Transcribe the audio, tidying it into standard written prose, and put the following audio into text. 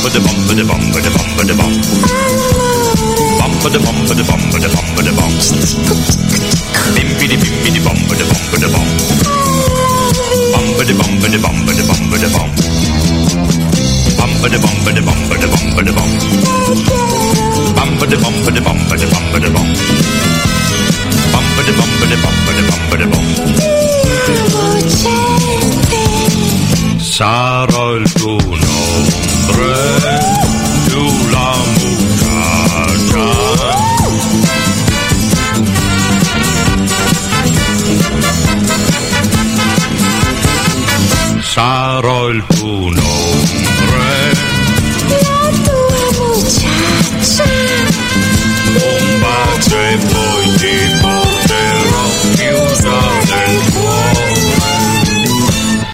bumpity bumpity bumpity bumpity bump. Bumpity bumpity bumpity bumpity bump. Bimpity bimpity bumpity bumpity bump. Bumpity bumpity bumpity bumpity bump. Bumpity bumpity bumpity bumpity bump. Bumpity bumpity bumpity bumpity bump. Bumpity bumpity bumpity bumpity bump. Sarò il tuo nome più l'amore